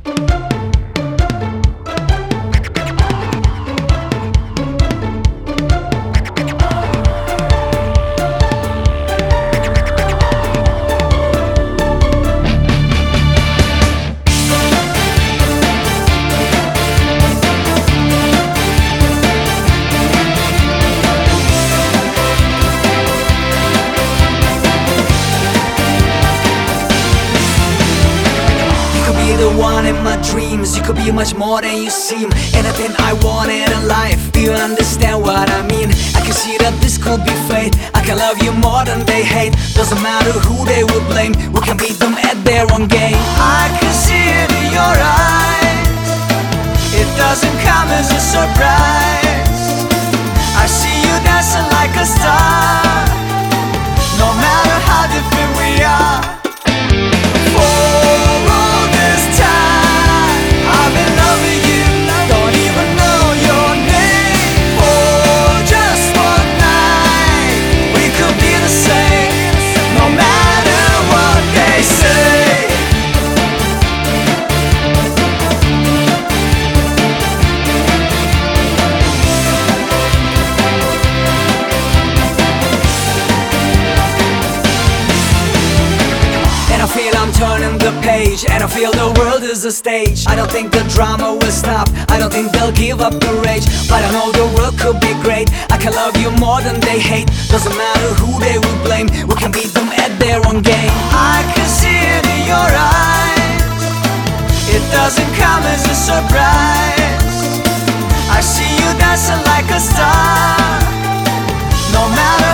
The one in my dreams, you could be much more than you seem. Anything I wanted in life, do you understand what I mean? I can see that this could be fate. I can love you more than they hate. Doesn't matter who they will blame, we can beat them at their own game. I can see it in your eyes, it doesn't come as a surprise. I see you dancing like a star, no matter how different we are. I'm turning the page, and I feel the world is a stage. I don't think the drama will stop, I don't think they'll give up the rage. But I know the world could be great, I can love you more than they hate. Doesn't matter who they will blame, we can beat them at their own game. I can see it in your eyes, it doesn't come as a surprise. I see you dancing like a star, no matter